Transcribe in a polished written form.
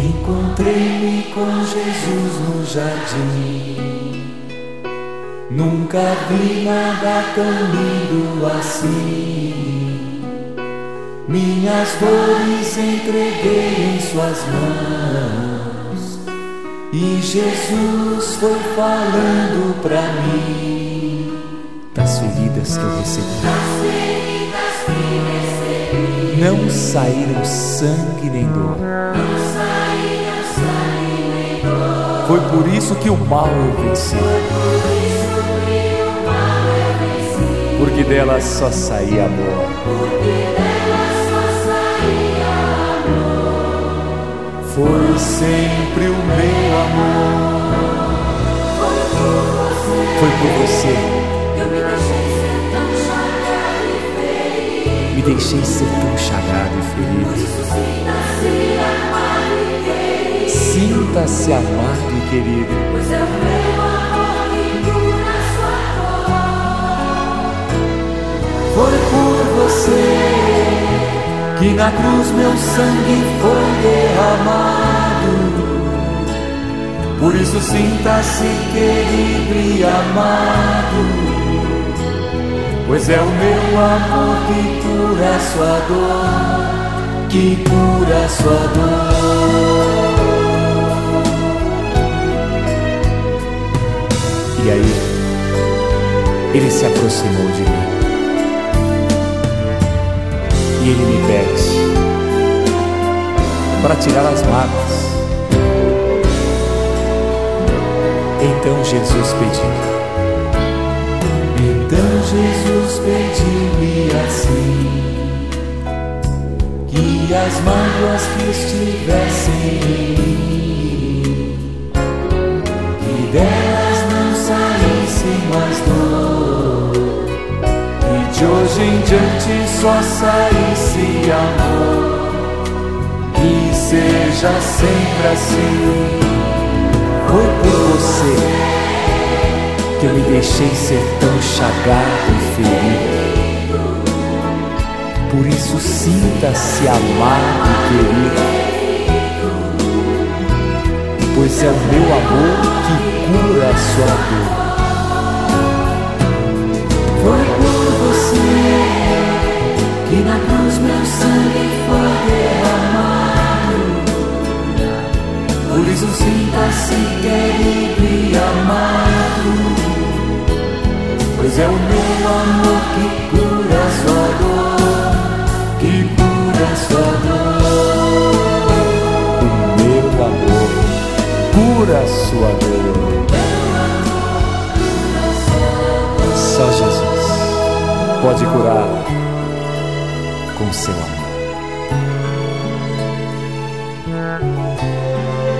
Encontrei-me com Jesus no jardim. Nunca vi nada tão lindo assim. Minhas dores entreguei em suas mãos e Jesus foi falando pra mim das feridas que eu recebi. Não saíram sangue nem dor. Foi por isso que o mal eu venci. Porque dela só saía amor. Foi sempre o meu amor. Foi por você. Me deixei ser tão chagado e ferido. Sinta-se amado e querido. Pois é o meu amor que cura sua dor. Foi por você que na cruz meu sangue foi derramado. Por isso sinta-se querido e amado. Pois é o meu amor que cura sua dor, que cura sua dor. E aí, ele se aproximou de mim. E ele me pede para tirar as mágoas. Então Jesus pediu. Então Jesus pediu-me assim, que as mágoas que estivessem em mim, que delas não saísse mais dor, e de hoje em diante só saísse amor, que seja sempre assim. Foi por você que eu me deixei ser tão chagado e ferido. Por isso sinta-se amado e querido. Pois é o meu amor que cura a sua dor. Foi por você que na cruz meu sangue foi derramado. Por isso sinta-se querido e amado. Pois é o meu amor que cura sua dor, que cura sua dor. O meu amor cura a sua dor. Só Jesus pode curar com seu amor.